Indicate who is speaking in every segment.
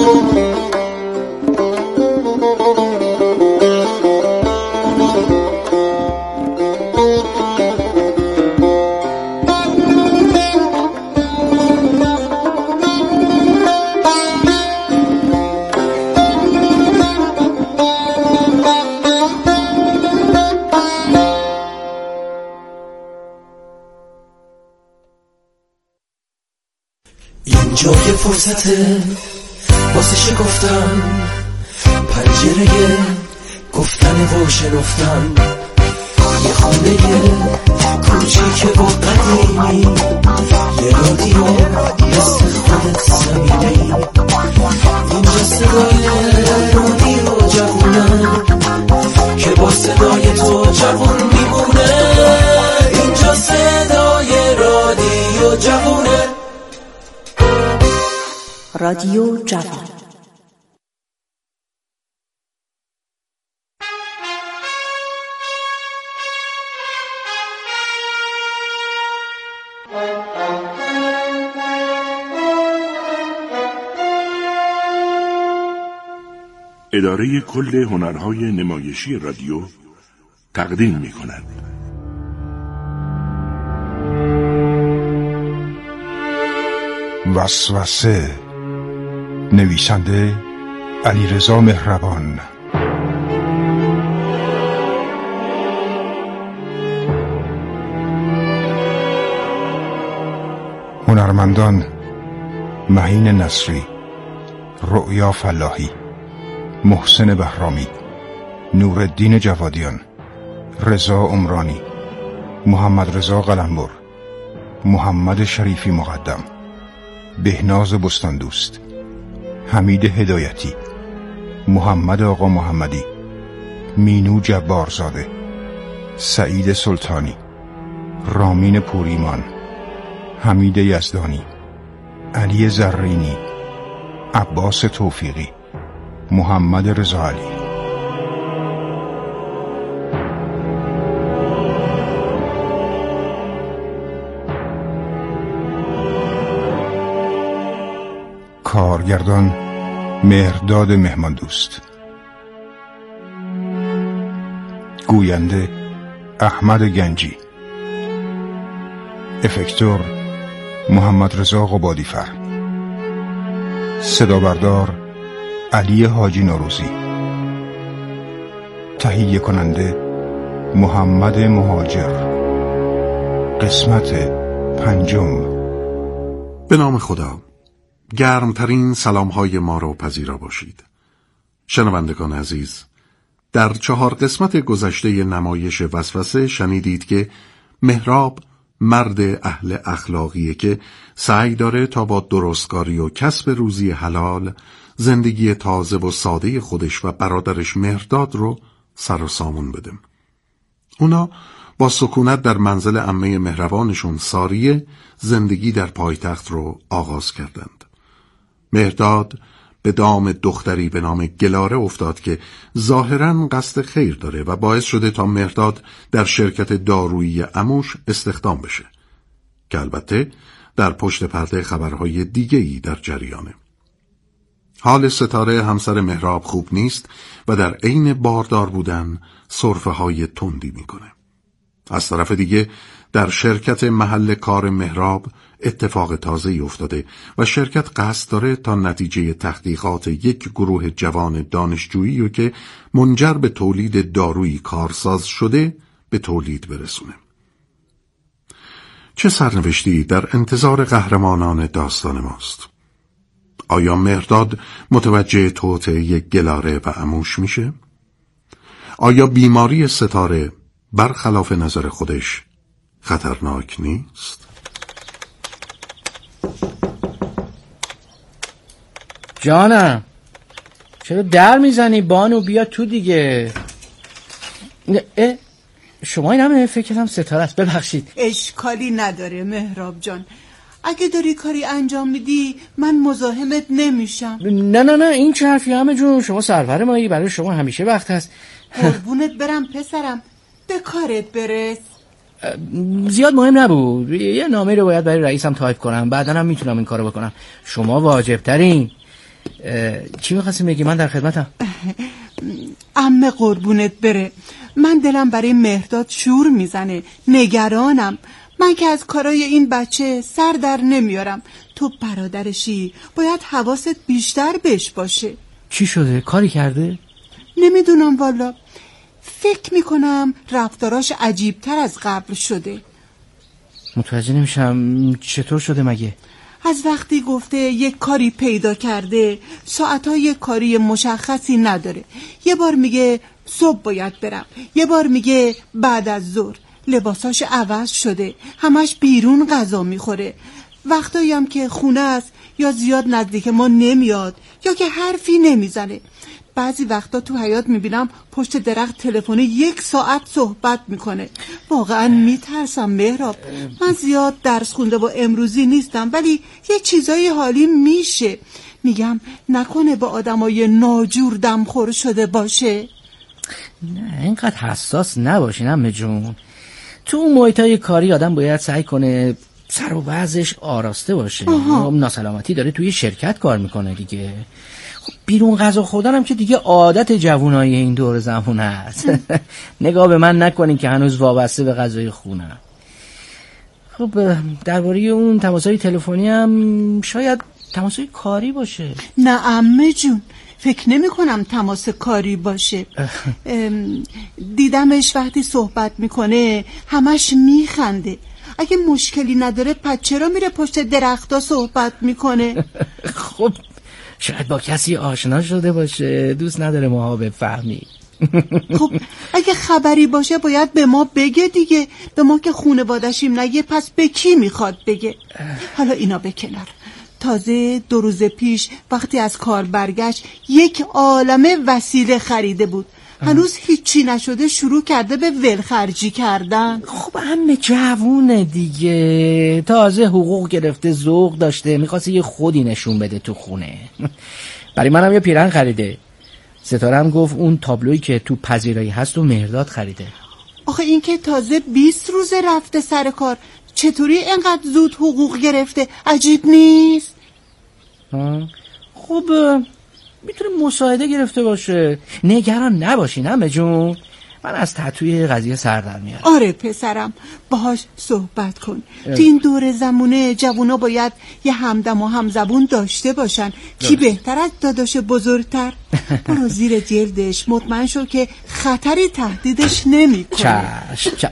Speaker 1: اینجا یه فرصته واسه شکفتن، پنجره گفتن و شنفتن، یه خونه کوچیک و قدیمی، یه رادیو مثل خودت صمیمی. اینجا صدای رادیو جوونه که با صدای تو جوون میمونه. اینجا صدای رادیو جوونه،
Speaker 2: رادیو جوان.
Speaker 3: اداره کل هنرهای نمایشی رادیو تقدیم می‌کند.
Speaker 4: وسوسه، نویسنده علیرضا مهربان، هنرمندان مهین نصری، رؤیا فلاحی، محسن بهرامی، نورالدین جوادیان، رضا عمرانی، محمد رضا قلمبر، محمد شریفی مقدم، بهناز بستاندوست، حمید هدایتی، محمد آقا محمدی، مینو جبارزاده، سعید سلطانی، رامین پوریمان، حمید یزدانی، علی زرینی، عباس توفیقی، محمد رضا علی. کارگردان مهرداد مهماندوست، گوینده احمد گنجی، افکتور محمد رضا قبادیفر، صدا بردار علی حاجی نوروزی، تهیه کننده محمد مهاجر. قسمت 5.
Speaker 5: به نام خدا. گرمترین سلام‌های ما را پذیرا باشید. شنوندگان عزیز، در 4 قسمت گذشته نمایش وسوسه شنیدید که مهراب مرد اهل اخلاقیه که سعی داره تا با درستکاری و کسب روزی حلال زندگی تازه و ساده خودش و برادرش مهرداد رو سر و سامون بده. اونا با سکونت در منزل عمه مهربانشون ساریه زندگی در پایتخت رو آغاز کردند. مهرداد به دام دختری به نام گلاره افتاد که ظاهراً قصد خیر داره و باعث شده تا مهرداد در شرکت دارویی عموش استخدام بشه که البته در پشت پرده خبرهای دیگه‌ای در جریانه. حال ستاره همسر مهراب خوب نیست و در عین باردار بودن سرفه‌های تندی میکنه. از طرف دیگه در شرکت محل کار مهراب اتفاق تازه‌ای افتاده و شرکت قصد داره تا نتیجه تحقیقات یک گروه جوان دانشجویی رو که منجر به تولید دارویی کارساز شده به تولید برسونه. چه سرنوشتی در انتظار قهرمانان داستان ماست؟ آیا مهرداد متوجه توطئه گلاره و عموش میشه؟ آیا بیماری ستاره برخلاف نظر خودش خطرناک نیست؟
Speaker 6: جانم، چرا در میزنی؟ بانو بیا تو دیگه. شما این همه فکر کنم ستاره است. ببخشید.
Speaker 7: اشکالی نداره مهراب جان، اگه داری کاری انجام میدی من مزاحمت نمیشم.
Speaker 6: نه این چه حرفی همه جون؟ شما سرور مایی، برای شما همیشه وقت هست.
Speaker 7: قربونت برم پسرم، به کارت برس.
Speaker 6: زیاد مهم نبود، یه نامه رو باید برای رئیسم تایپ کنم، بعدن هم میتونم این کارو بکنم. شما واجب ترین. چی می‌خواستی بگی؟ من در خدمتم.
Speaker 7: عمه قربونت بره، من دلم برای مهرداد شور میزنه، نگرانم. من که از کارای این بچه سر در نمیارم. تو برادرشی، باید حواست بیشتر بهش باشه.
Speaker 6: چی شده؟ کاری کرده؟
Speaker 7: نمیدونم والا، فکر میکنم رفتاراش عجیبتر از قبل شده.
Speaker 6: متوجه نمیشم چطور شده مگه؟
Speaker 7: از وقتی گفته یک کاری پیدا کرده، ساعتها یک کاری مشخصی نداره. یه بار میگه صبح باید برم، یه بار میگه بعد از ظهر. لباساش عوض شده، همش بیرون غذا میخوره. وقتایی هم که خونه است یا زیاد نزدیک ما نمیاد یا که حرفی نمیزنه. بعضی وقتا تو حیاط میبینم پشت درخت تلفنی 1 ساعت صحبت میکنه. واقعا میترسم مهراب. من زیاد درس خونده و امروزی نیستم، ولی یه چیزایی حالی میشه. میگم نکنه با آدمای ناجور دمخور شده باشه.
Speaker 6: نه اینقدر حساس نباشین عمه جون. تو اون محیطای کاری آدم باید سعی کنه سر و وضعش آراسته باشه. ناسلامتی داره توی شرکت کار میکنه دیگه. خب بیرون غذا خوردن هم که دیگه عادت جوونای این دور زمان هست. نگاه به من نکنین که هنوز وابسته به غذای خونم. خب درباره اون تماسای تلفنی هم شاید تماسای کاری باشه.
Speaker 7: نه عمه جون، فکر نمی کنم تماس کاری باشه. دیدمش وقتی صحبت میکنه همش میخنده. اگه مشکلی نداره پس چرا میره پشت درختا صحبت میکنه؟
Speaker 6: خب شاید با کسی آشنا شده باشه، دوست نداره ماها بفهمی.
Speaker 7: خب اگه خبری باشه باید به ما بگه دیگه. به ما که خونوادشیم نگه، پس به کی میخواد بگه؟ حالا اینا به کنار. تازه 2 روز پیش وقتی از کار برگشت یک عالمه وسیله خریده بود. هنوز هیچی نشده شروع کرده به ولخرجی کردن.
Speaker 6: خب همه جوونه دیگه، تازه حقوق گرفته، ذوق داشته، میخواسته یه خودی نشون بده تو خونه. برای منم یه پیرهن خریده. ستاره هم گفت اون تابلویی که تو پذیرایی هست و مهرداد خریده.
Speaker 7: آخه این که تازه 20 روز رفته سر کار، چطوری اینقدر زود حقوق گرفته؟ عجیب نیست؟
Speaker 6: خب میتونه مساعده گرفته باشه. نگران نباشین عمه جون، من از تتوی قضیه سر در میارم.
Speaker 7: آره پسرم، باهاش صحبت کن. تو این دور زمونه جوونا باید یه همدم و همزبون داشته باشن. کی بهتر از داداش بزرگتر؟ برو زیر جلدش، مطمئن شو که خطری تهدیدش نمیکنه.
Speaker 6: چشم.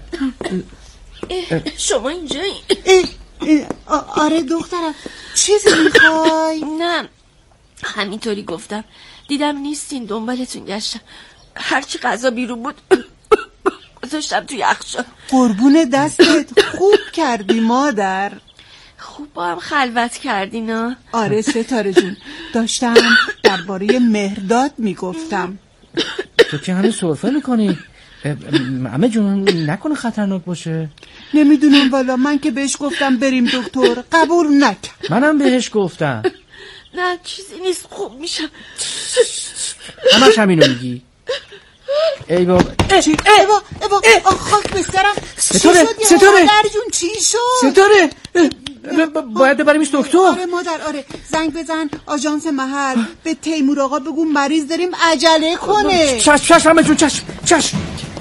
Speaker 8: شما اینجایی؟
Speaker 7: آره دخترم، چیزی میخوای؟
Speaker 8: نه همینطوری گفتم، دیدم نیستین، دنبالتون گشتم. هرچی غذا بیرون بود گذاشتم توی یخچال.
Speaker 7: قربون دستت، خوب کردی مادر.
Speaker 8: خوب با هم خلوت کردین ها؟
Speaker 7: آره ستاره جون، داشتم درباره مهرداد میگفتم.
Speaker 6: تو که همین سرفه میکنی؟ عمه جون نکنه خطرناک باشه.
Speaker 7: نمیدونم والا، من که بهش گفتم بریم دکتر قبول نکرد.
Speaker 6: منم بهش گفتم.
Speaker 8: نه چیزی نیست، خوب میشم.
Speaker 6: همش همینو میگی. ای بابا
Speaker 7: خاک بسرم.
Speaker 6: ستاره
Speaker 7: مادر جون چی شد؟
Speaker 6: ستاره باید ببریمش دکتر.
Speaker 7: آره مادر، آره زنگ بزن آژانس محل، به تیمور آقا بگو مریض داریم عجله کنه.
Speaker 6: چشم همه جون، چشم.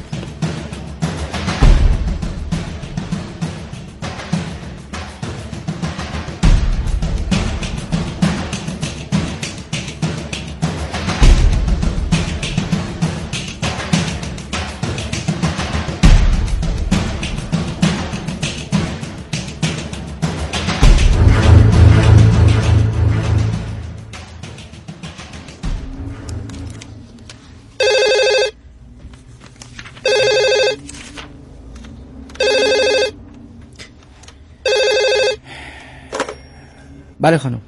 Speaker 6: بله خانم.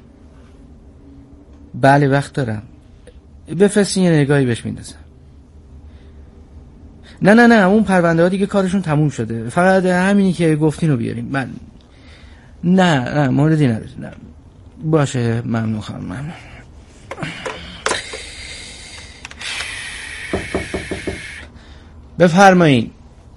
Speaker 6: بله وقت دارم. بفرستین یه نگاهی بهش میندازم. نه اون پرونده ها دیگه کارشون تموم شده. فقط همینی که گفتین رو بیاریم. من نه موردی نداره. نه. باشه ممنون خانم، ممنون. بفرمایین.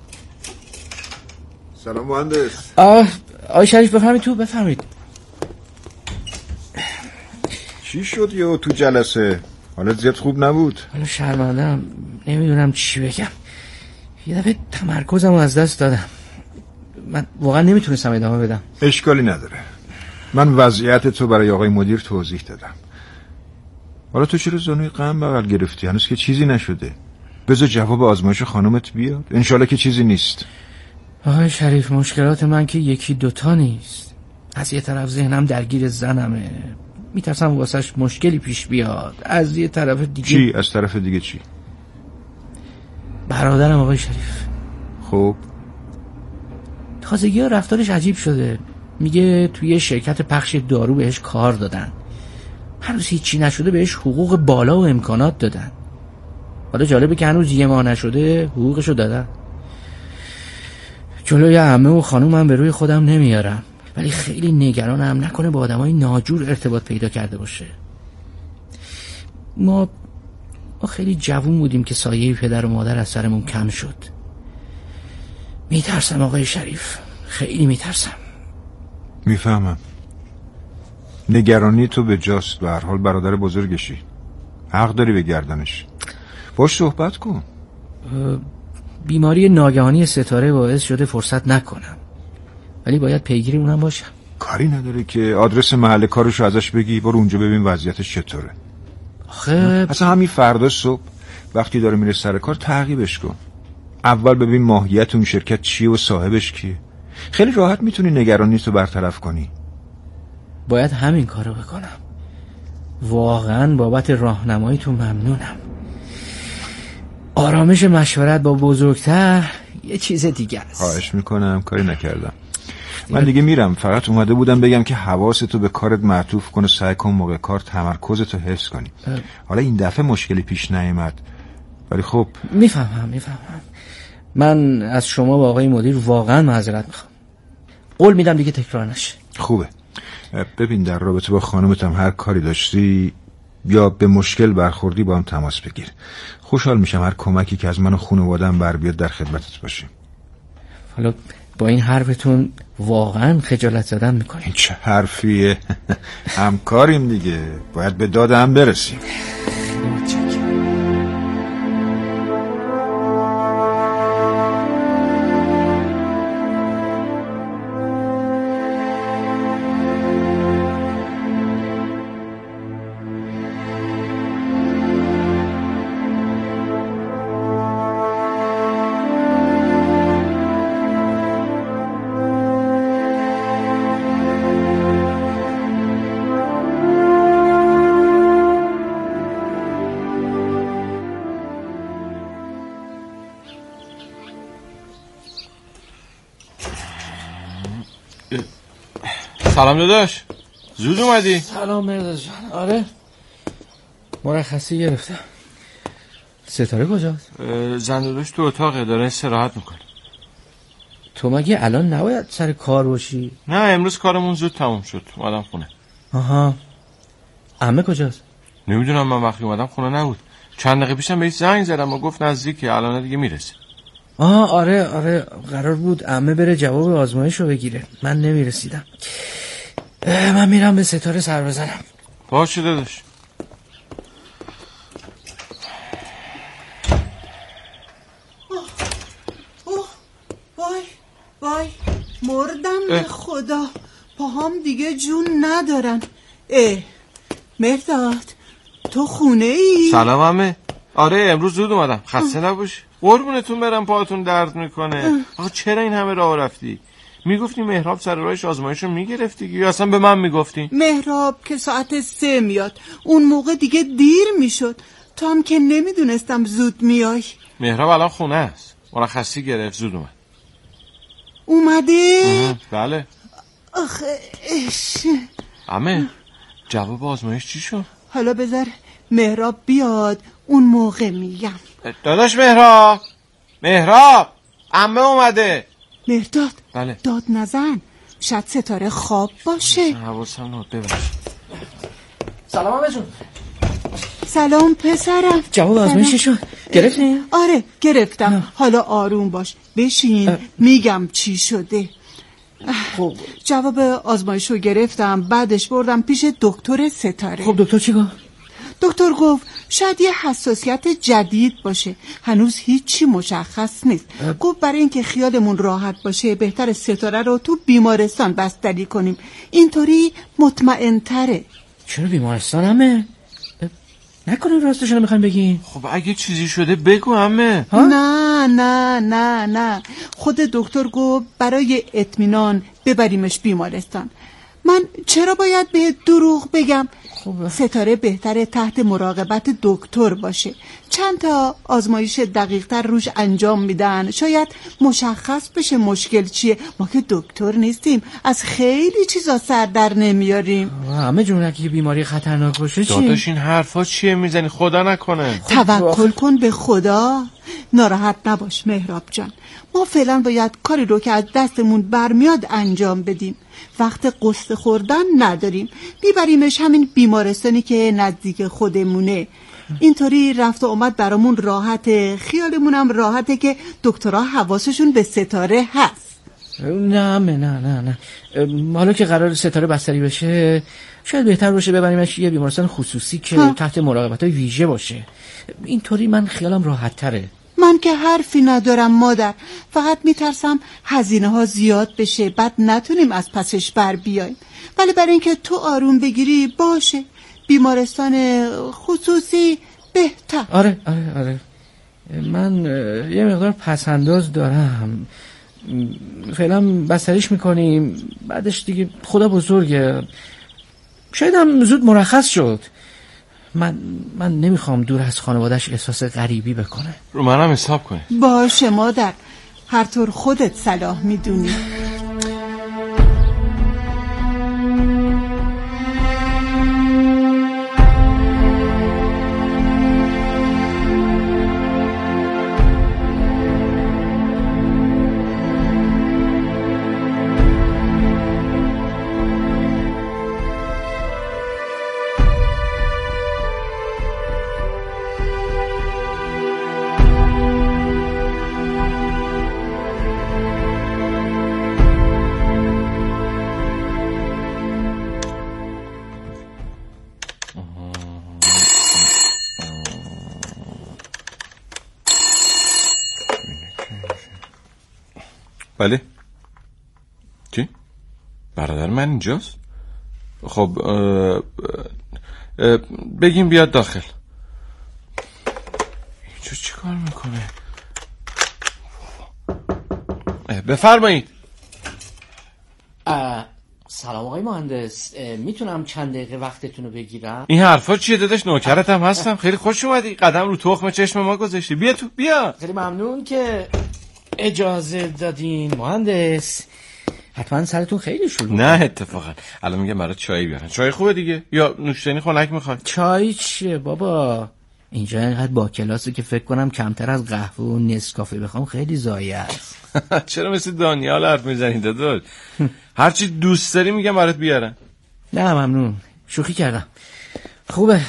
Speaker 9: سلام مهندس.
Speaker 6: آقای شریف بفرمایید تو، بفرمایید.
Speaker 4: چی شد یهو تو جلسه؟ حالت زیاد خوب نبود.
Speaker 6: حالا شرمنده‌ام، نمیدونم چی بگم. یه دفعه تمرکزم از دست دادم. من واقعا نمیتونستم ادامه بدم.
Speaker 4: اشکالی نداره. من وضعیت تو برای آقای مدیر توضیح دادم. حالا تو چرا زانوی غم بغل گرفتی؟ هنوز که چیزی نشده. بذار جواب آزمایش خانومت بیاد. انشالله که چیزی نیست.
Speaker 6: آقای شریف، مشکلات من که یکی دوتا نیست. از یه طرف ذهنم درگیر زنمه، میترسم واسش مشکلی پیش بیاد. از یه طرف دیگه
Speaker 4: چی؟ از طرف دیگه چی؟
Speaker 6: برادرم آقای شریف.
Speaker 4: خب
Speaker 6: تازگی ها رفتارش عجیب شده. میگه توی شرکت پخش دارو بهش کار دادن، هنوز هیچی نشده بهش حقوق بالا و امکانات دادن. حالا جالبه که هنوز یه ماه نشده حقوقشو دادن. جلوی عمه و خانومم به روی خودم نمیارم، ولی خیلی نگرانم نکنه با آدمای ناجور ارتباط پیدا کرده باشه. ما خیلی جوون بودیم که سایه پدر و مادر از سرمون کم شد. میترسم آقای شریف، خیلی میترسم.
Speaker 4: میفهمم. نگرانی تو به جاست. به هر حال برادر بزرگشی، حق داری به گردنش. باش صحبت کن.
Speaker 6: بیماری ناگهانی ستاره باعث شده فرصت نکنم، ولی باید پیگیری اونم باشم.
Speaker 4: کاری نداره که آدرس محل کارشو ازش بگی، برو اونجا ببین وضعیتش چطوره.
Speaker 6: آخه
Speaker 4: اصلا همین فردا صبح وقتی داره میره سر کار تعقیبش کن. اول ببین ماهیت اون شرکت چیه و صاحبش کیه. خیلی راحت میتونی نگرانی تو برطرف کنی.
Speaker 6: باید همین کارو بکنم. واقعا بابت راهنماییتون ممنونم. آرامش مشورت با بزرگتر یه چیز دیگه است.
Speaker 4: خواهش میکنم، کاری نکردم. من دیگه میرم. فقط اومده بودم بگم که حواستو به کارت معطوف کن و سعی کن موقع کار تمرکزتو حفظ کنی. حالا این دفعه مشکلی پیش نیامد، ولی خب
Speaker 6: میفهمم. من از شما با آقای مدیر واقعا معذرت میخوام. قول میدم دیگه تکرار نشه.
Speaker 4: خوبه. ببین در رابطه با خانومتم هر کاری داشتی یا به مشکل برخوردی با هم تماس بگیر. خوشحال میشم هر کمکی که از من و خانواده‌ام بر بیاد در خدمتت باشیم. حالا
Speaker 6: با این حرفتون واقعا خجالت زدن میکنیم.
Speaker 4: این چه حرفیه؟ همکاریم دیگه، باید به داد هم برسیم.
Speaker 9: سلام داداش، زود اومدی؟
Speaker 6: سلام مرداد جان. آره مرخصی گرفتم. ستاره کجاست؟
Speaker 9: زن داداش تو اتاقه، داره استراحت میکنه.
Speaker 6: تو مگه الان نباید سر کار باشی؟
Speaker 9: نه امروز کارمون زود تموم شد، اومدم خونه.
Speaker 6: آها. عمه کجاست؟
Speaker 9: نمیدونم، من وقتی اومدم خونه نبود. چند دقیقه پیشم بهش زنگ زدم و گفت نزدیکه، الان دیگه میرسه.
Speaker 6: آره قرار بود عمه بره جواب آزمایشو بگیره، من نمیرسیدم. من میرم به ستاره سر بزنم.
Speaker 9: باشه داداش.
Speaker 7: وای مردم به خدا، پاهام دیگه جون ندارن. مرداد تو خونه ای؟
Speaker 9: سلام عمه. آره امروز زود اومدم، خسته نباشی. قربونتون برم، پاهاتون درد میکنه. آخه چرا این همه راه رفتی؟ میگفتی مهراب سر راهش آزمایشو میگرفتی یا اصلا به من میگفتی؟
Speaker 7: مهراب که ساعت 3 میاد، اون موقع دیگه دیر میشد. تو هم که نمیدونستم زود میای.
Speaker 9: مهراب الان خونه است، مرخصی گرفت، زود اومد.
Speaker 7: اومده؟
Speaker 9: بله.
Speaker 7: آخه
Speaker 9: عمه جواب آزمایش چی شد؟
Speaker 7: حالا بذار مهراب بیاد اون موقع میگم.
Speaker 9: داداش مهراب عمه اومده.
Speaker 7: مهرداد
Speaker 9: بله.
Speaker 7: داد نزن، شاید ستاره خواب باشه.
Speaker 9: حواسم نبود، ببخشید.
Speaker 6: سلام عمه جون.
Speaker 7: سلام پسرم.
Speaker 6: جواب آزمایش چی شد؟ گرفتی؟
Speaker 7: آره گرفتم. حالا آروم باش، بشین میگم چی شده.
Speaker 6: خب
Speaker 7: جواب آزمایشو گرفتم، بعدش بردم پیش دکتر ستاره.
Speaker 6: خب دکتر چی گفت؟
Speaker 7: دکتر گفت شاید یه حساسیت جدید باشه، هنوز هیچی مشخص نیست. گفت برای اینکه خیالمون راحت باشه بهتر ستاره رو تو بیمارستان بستری کنیم، اینطوری مطمئن تره.
Speaker 6: چرا بیمارستان همه؟ نکنه راستش رو میخواین بگین؟
Speaker 9: خب اگه چیزی شده بگو همه.
Speaker 7: نه خود دکتر گفت برای اطمینان ببریمش بیمارستان. من چرا باید به دروغ بگم؟ ستاره بهتره تحت مراقبت دکتر باشه. چند تا آزمایش دقیق‌تر روش انجام میدن، شاید مشخص بشه مشکل چیه. ما که دکتر نیستیم، از خیلی چیزا سر در نمیاریم.
Speaker 6: همه جونه که بیماری خطرناک باشه چی؟
Speaker 9: داداش این حرفا چیه میزنی؟ خدا نکنه.
Speaker 7: توکل کن به خدا، ناراحت نباش مهراب جان. ما فعلا باید کاری رو که از دستمون برمیاد انجام بدیم. وقت قصه خوردن نداریم، میبریمش همین بیمارستانی که نزدیک خودمونه. اینطوری رفت و آمد برامون راحته، خیالمونم راحته که دکترها حواسشون به ستاره هست.
Speaker 6: نه حالا که قرار ستاره بستری بشه شاید بهتر باشه ببریمش یه بیمارستان خصوصی که تحت مراقبت‌های ویژه باشه. اینطوری من خیالم راحت تره.
Speaker 7: من که حرفی ندارم مادر، فقط میترسم هزینه ها زیاد بشه، بعد نتونیم از پسش بر بیایم. ولی برای اینکه تو آروم بگیری باشه، بیمارستان خصوصی بهتر.
Speaker 6: آره من یه مقدار پسنداز دارم، فعلا بستریش میکنیم، بعدش دیگه خدا بزرگه، شاید هم زود مرخص شد. من نمیخوام دور از خانواده‌اش احساس غریبی بکنه.
Speaker 9: رو منم حساب کنه.
Speaker 7: باشه مادر، هر طور خودت صلاح میدونی.
Speaker 9: بله چی؟ برادر من اینجاست؟ خب بگیم بیاد داخل. اینجا چی کار میکنه؟ بفرمایید.
Speaker 6: سلام آقای مهندس، میتونم چند دقیقه وقتتون رو بگیرم؟
Speaker 9: این حرفا چیه داداش؟ نوکرت هم هستم. خیلی خوش اومدی، قدم رو تخم چشم ما گذاشتی. بیا تو بیا.
Speaker 6: خیلی ممنون که اجازه دادین مهندس. حتما سرتون خیلی شلوغه.
Speaker 9: نه اتفاقا الان میگم برات چای بیارن. چای خوبه دیگه یا نوشیدنی خنک میخوای؟
Speaker 6: چای چیه بابا؟ اینجا اینقدر با کلاسه که فکر کنم کمتر از قهوه و نسکافه بخوام خیلی ضایع است.
Speaker 9: چرا مثل دانیال حرف میزنی داداش؟ هر چی دوست داری میگم برات بیارن.
Speaker 6: نه ممنون، شوخی کردم. خوبه.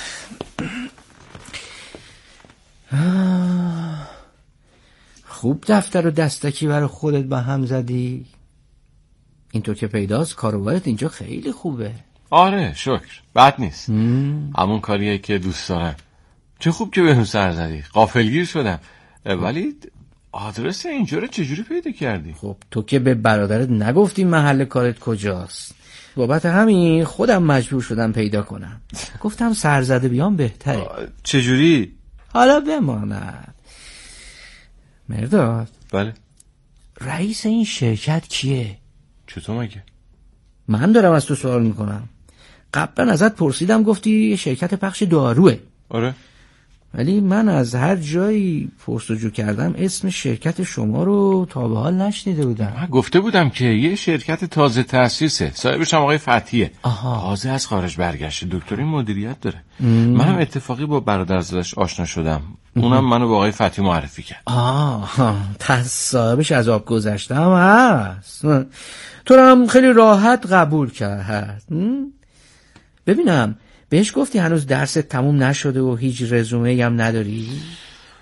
Speaker 6: خوب دفتر و دستکی برای خودت با هم زدی. اینطور که پیداست کاروبارت اینجا خیلی خوبه.
Speaker 9: آره شکر، بد نیست. همون کاریه که دوست دارم. چه خوب که بهم سر زدی، غافلگیر شدم. ولی آدرس اینجا رو چجوری پیدا کردی؟
Speaker 6: خب تو که به برادرت نگفتی محل کارت کجاست. بابت همین خودم مجبور شدم پیدا کنم. گفتم سرزده بیام بهتره.
Speaker 9: چجوری؟
Speaker 6: حالا بماند. مرداد.
Speaker 9: بله.
Speaker 6: رئیس این شرکت کیه؟
Speaker 9: چطور مگه؟
Speaker 6: من دارم از تو سوال میکنم. قبلا ازت پرسیدم گفتی شرکت پخش داروه.
Speaker 9: آره.
Speaker 6: ولی من از هر جایی پرسجو کردم اسم شرکت شما رو تا به حال نشنیده بودم.
Speaker 9: من گفته بودم که یه شرکت تازه تأسیسه، صاحبش هم آقای فتحیه. تازه از خارج برگشته، دکتری مدیریت داره. منم اتفاقی با برادرزادش آشنا شدم. اونم منو با آقای فتحی معرفی کرد.
Speaker 6: پس صاحبش از آب گذشته هم هست. تو رو هم خیلی راحت قبول کرد. ببینم بهش گفتی هنوز درست تموم نشده و هیچ رزومه‌ای هم نداری؟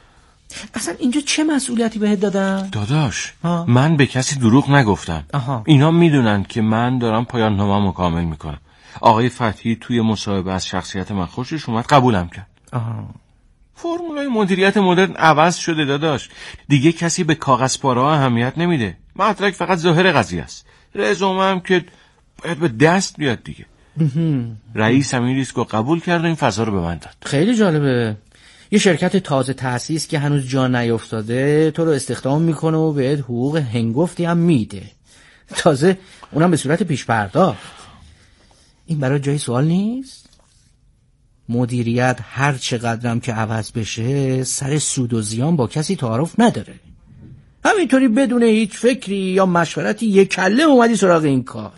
Speaker 6: اصلا اینجا چه مسئولیتی بهت دادن؟
Speaker 9: داداش من به کسی دروغ نگفتم. اینا میدونن که من دارم پایان نامه‌مو کامل میکنم. آقای فتحی توی مصاحبه از شخصیت من خوشش اومد، قبولم کرد. فرمولای مدیریت مدرن عوض شده داداش. دیگه کسی به کاغذ پاره‌ها اهمیت نمیده. مدرک فقط ظاهر قضیه است. رزومه هم که باید به دست بیاد دیگه. رئیس همین ریسکو قبول کرد و این فضا رو به من داد.
Speaker 6: خیلی جالبه. یه شرکت تازه تأسیس که هنوز جا نیفتاده تو رو استخدام میکنه و بهت حقوق هنگفتی هم میده. تازه اونم به صورت پیش پرداخت. این برای جای سوال نیست؟ مدیریت هر چقدرم که عوض بشه سر سود و زیان با کسی تعارف نداره. همینطوری بدون هیچ فکری یا مشورتی یک کله اومدی سراغ این کار.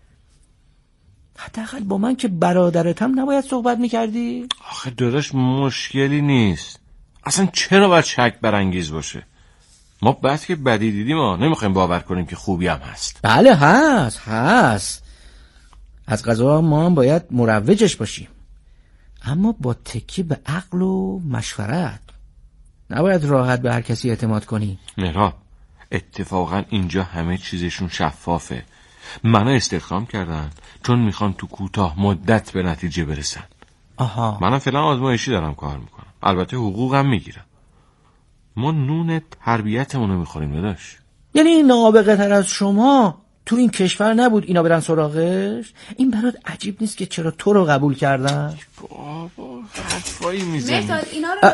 Speaker 6: حداقل با من که برادرتم نباید صحبت میکردی؟
Speaker 9: آخه داداش مشکلی نیست. اصلا چرا باید شک برانگیز باشه؟ ما بعد که بدی دیدیم نمیخوایم باور کنیم که خوبی هم هست.
Speaker 6: بله هست. از قضا ما هم باید مروجش باشیم، اما با تکیه به عقل و مشورت. نباید راحت به هر کسی اعتماد کنی.
Speaker 9: مهراب اتفاقا اینجا همه چیزشون شفافه. منو استخدام کردن چون میخوان تو کوتاه مدت به نتیجه برسن. منم فعلا آزمایشی دارم کار میکنم، البته حقوقم میگیرم. ما نون تربیتمونو میخوریم داداش.
Speaker 6: یعنی نابغه تر از شما تو این کشور نبود اینا برن سراغش؟ این برات عجیب نیست که چرا تو رو قبول کردن؟
Speaker 9: بابا حرفایی میزنی.
Speaker 10: مهداد اینا رو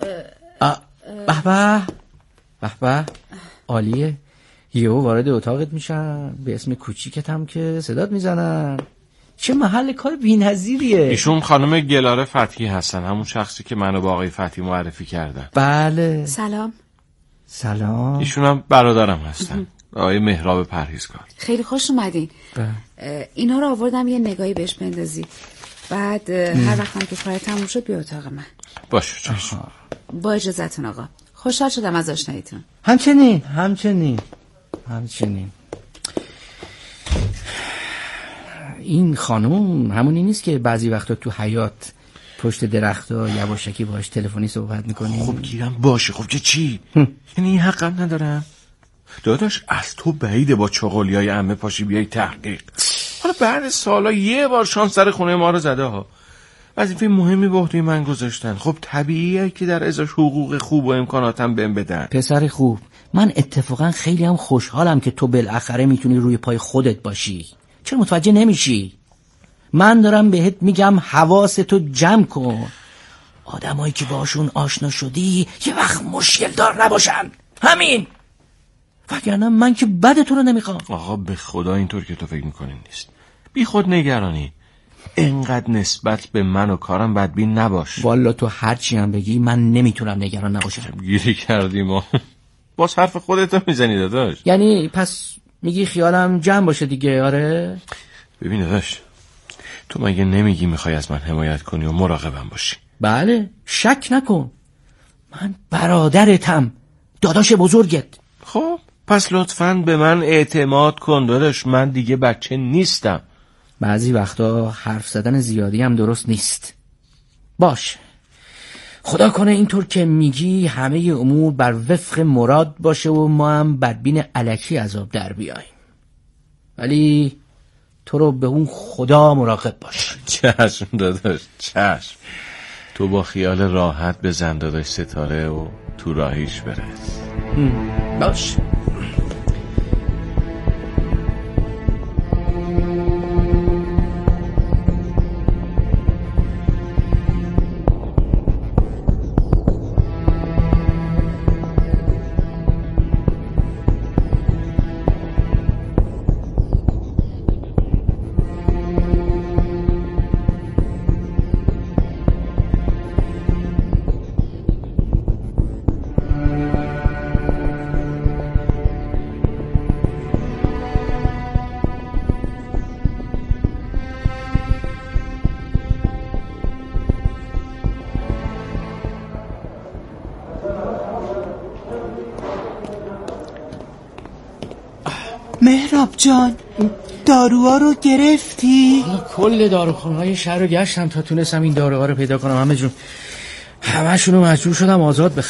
Speaker 10: لطفاً
Speaker 6: به عالیه. یهو وارد اتاقت میشن به اسم کوچیکت هم که صدات میزنن. چه محل کار بی‌نظیریه.
Speaker 9: ایشون خانم گلاره فتحی هستن، همون شخصی که منو با آقای فتحی معرفی کردن.
Speaker 6: بله.
Speaker 10: سلام.
Speaker 9: ایشون هم برادرم هستن، آقای مهراب پرهیزکار.
Speaker 10: خیلی خوش اومدین. اینا رو آوردم یه نگاهی بهش بندازی، بعد هر وقتم که کار تموم شد بیا اتاق من.
Speaker 9: باشه چشم.
Speaker 10: با اجازهتون آقا، خوشحال شدم از آشناییتون.
Speaker 6: همچنین. این خانم همونی نیست که بعضی وقتا تو حیاط پشت درخت‌ها یواشکی باهاش تلفنی صحبت می‌کنی؟
Speaker 9: خب گیرم باشه. خب چی؟ یعنی این حقم ندارم؟ داداش از تو بعیده با چغالیای عمه پاشی بیای تحقیق. حالا بعد سالا یه بار شانس سر خونه ما رو زده ها. وظیفه مهمی به عهده من گذاشتن. خب طبیعیه که در ازاش حقوق خوب و امکاناتم بهم بدن.
Speaker 6: پسر خوب، من اتفاقا خیلی هم خوشحالم که تو بالاخره میتونی روی پای خودت باشی. چرا متوجه نمیشی؟ من دارم بهت میگم حواستو جمع کن. آدمایی که باشون آشنا شدی یه وقت مشکل دار نباشن. همین. وگرنه من که بد تو رو نمیخوام.
Speaker 9: آقا به خدا اینطور که تو فکر میکنی نیست. بی خود نگرانی. انقدر نسبت به من و کارم بدبین نباش.
Speaker 6: والا تو هرچی هم بگی من نمیتونم نگران نباشم.
Speaker 9: گیری کردی ما. باز حرف خودتو میزنی داداش.
Speaker 6: یعنی پس میگی خیالم جمع باشه دیگه؟ آره.
Speaker 9: ببین داداش، تو مگه نمیگی میخوای از من حمایت کنی و مراقبم باشی؟
Speaker 6: بله، شک نکن. من برادرتم، داداش بزرگت.
Speaker 9: خب پس لطفاً به من اعتماد کن داداش، من دیگه بچه نیستم.
Speaker 6: بعضی وقتا حرف زدن زیادی هم درست نیست. باش، خدا کنه اینطور که میگی همه امور بر وفق مراد باشه و ما هم بدبین الکی عذاب در بیاییم. ولی تو رو به اون خدا مراقب باش.
Speaker 9: چشم داداش، چشم. تو با خیال راحت بزن داداش ستاره و تو راهیش برس.
Speaker 6: باش.
Speaker 7: مهراب جان، داروها رو گرفتی؟
Speaker 6: کل داروخانه‌های شهر رو گشتم تا تونستم این داروها رو پیدا کنم. همه جون همشونو مجبور شدم آزاد بخرم.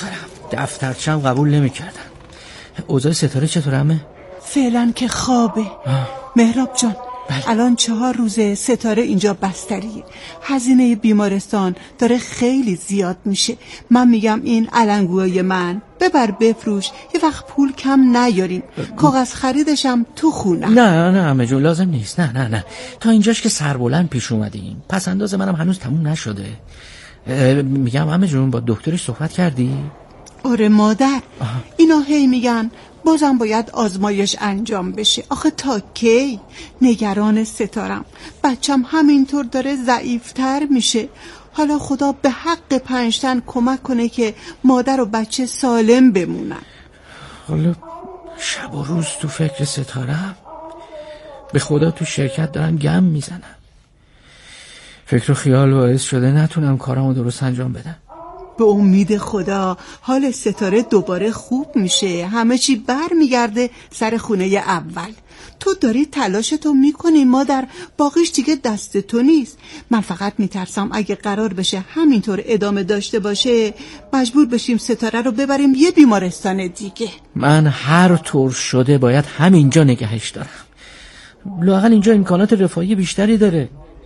Speaker 6: دفترچم قبول نمی‌کردن. اوضاع ستاره چطور عمه؟
Speaker 7: فعلا که خوابه. مهراب جان الان 4 روزه ستاره اینجا بستریه. هزینه بیمارستان داره خیلی زیاد میشه. من میگم این علنگوهای من ببر بفروش، یه وقت پول کم نیاریم. کاغذ خریدشم تو خونه.
Speaker 6: نه عمه جون لازم نیست. نه تا اینجاش که سربلند پیش اومدیم. پس انداز منم هنوز تموم نشده. میگم عمه جون با دکترش صحبت کردی؟
Speaker 7: آره مادر. اینا هی میگن بازم باید آزمایش انجام بشه. آخه تا کی؟ نگران ستارم. بچم همینطور داره ضعیفتر میشه. حالا خدا به حق 5 تن کمک کنه که مادر و بچه سالم بمونن.
Speaker 6: حالا شب و روز تو فکر ستارم. به خدا تو شرکت دارم گم میزنم. فکر و خیال باعث شده نتونم کارامو درست انجام بدم.
Speaker 7: به امید خدا حال ستاره دوباره خوب میشه. همه چی بر میگرده سر خونه اول. تو داری تلاشتو میکنی مادر، باقیش دیگه دست تو نیست. من فقط میترسم اگه قرار بشه همینطور ادامه داشته باشه مجبور بشیم ستاره رو ببریم یه بیمارستان دیگه.
Speaker 6: من هر طور شده باید همینجا نگهش دارم. لااقل اینجا امکانات رفاهی بیشتری داره.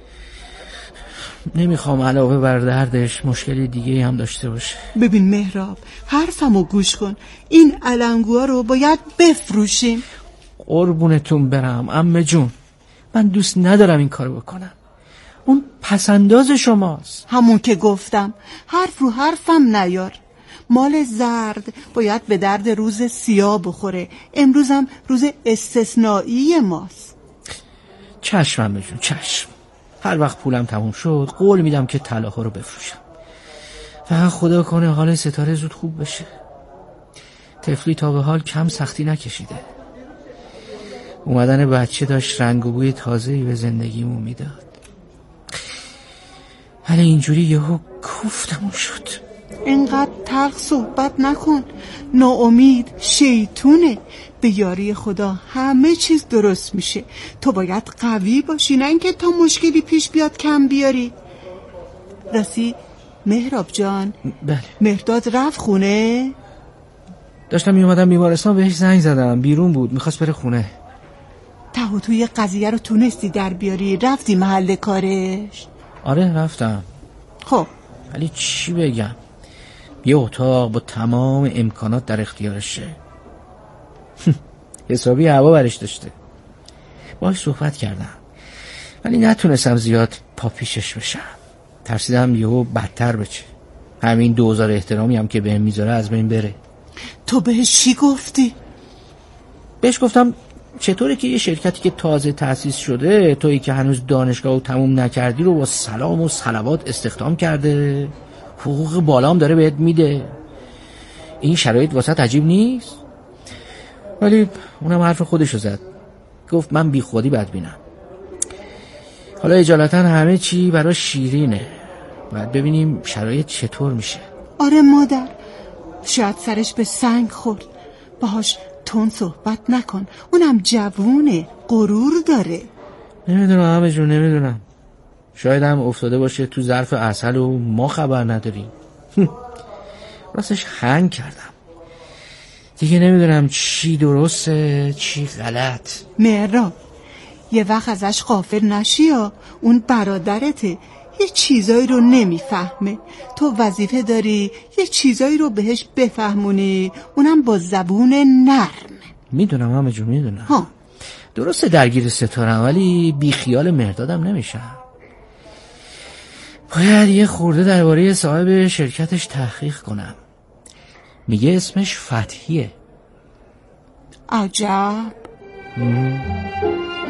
Speaker 6: نمیخوام علاوه بر دردش مشکلی دیگه هم داشته باشه.
Speaker 7: ببین مهراب حرفمو گوش کن. این علنگوها رو باید بفروشیم.
Speaker 6: قربونتون برم عمه جون، من دوست ندارم این کارو بکنم. اون پسنداز شماست.
Speaker 7: همون که گفتم حرف رو حرفم نیار. مال زرد باید به درد روز سیاه بخوره. امروزم روز استثنایی ماست.
Speaker 6: چشم عمه جون چشم. هر وقت پولم تموم شد قول میدم که طلاها رو بفروشم. فقط خدا کنه حال ستاره زود خوب بشه. طفلی تا به حال کم سختی نکشیده. اومدن بچه داشت رنگ و بوی تازه‌ای به زندگیمون میداد. ولی اینجوری یهو کوفتمون شد.
Speaker 7: اینقدر تلخ صحبت نکن. ناامید شیطونه. به یاری خدا همه چیز درست میشه. تو باید قوی باشی، نه اینکه تا مشکلی پیش بیاد کم بیاری. راستی مهراب جان.
Speaker 6: بله.
Speaker 7: مهرداد رفت خونه؟
Speaker 6: داشتم میومدم بیمارستان بهش زنگ زدم، بیرون بود میخواست بره خونه.
Speaker 7: ته و توی قضیه رو تونستی در بیاری؟ رفتی محل کارش؟
Speaker 6: آره رفتم.
Speaker 7: خب
Speaker 6: ولی چی بگم، یه اتاق با تمام امکانات در اختیارشه. حسابی هوا برش داشته. باهاش صحبت کردم ولی نتونستم زیاد پا پیشش بشم. ترسیدم یهو بدتر بشه. همین 2000 احترامی هم که بهم میذاره از بین بره.
Speaker 7: تو بهش چی گفتی؟
Speaker 6: بهش گفتم چطوره که یه شرکتی که تازه تأسیس شده، تویی که هنوز دانشگاهو تموم نکردی رو با سلام و صلوات استخدام کرده، حقوق بالام داره بهت میده. این شرایط واسط عجیب نیست؟ ولی اونم حرف خودشو زد. گفت من بی خودی بدبینم. حالا اجالتا همه چی برای شیرینه. باید ببینیم شرایط چطور میشه.
Speaker 7: آره مادر، شاید سرش به سنگ خورد. باهاش تون صحبت نکن. اونم جوونه، غرور داره.
Speaker 6: نمیدونم همه جون، نمیدونم. شاید هم افتاده باشه تو ظرف عسل و ما خبر نداریم. راستش هنگ کردم دیگه. نمیدونم چی درسته چی غلط.
Speaker 7: مهراب یه وقت ازش غافل نشی یا اون برادرته. یه چیزایی رو نمیفهمه. تو وظیفه داری یه چیزایی رو بهش بفهمونی، اونم با زبون نرم.
Speaker 6: میدونم همه جو میدونم. درسته درگیر ستارم ولی بی خیال مهردادم نمیشم. باید یه خورده درباره صاحب شرکتش تحقیق کنم. میگه اسمش فتحیه.
Speaker 7: عجب.